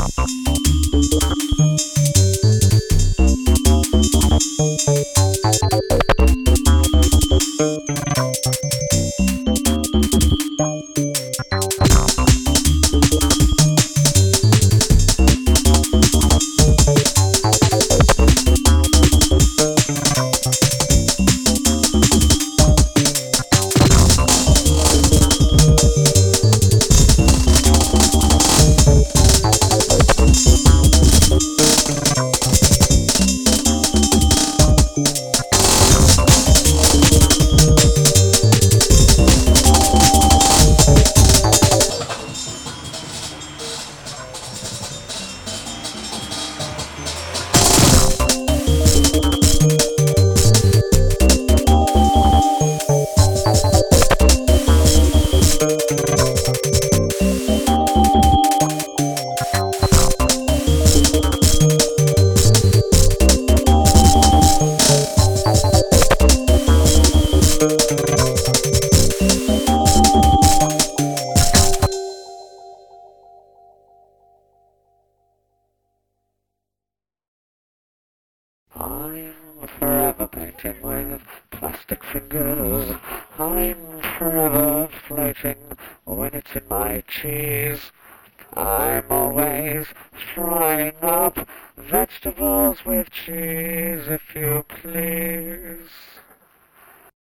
I'm forever painting with plastic fingers. I'm forever floating when it's in my cheese. I'm always frying up vegetables with cheese, if you please.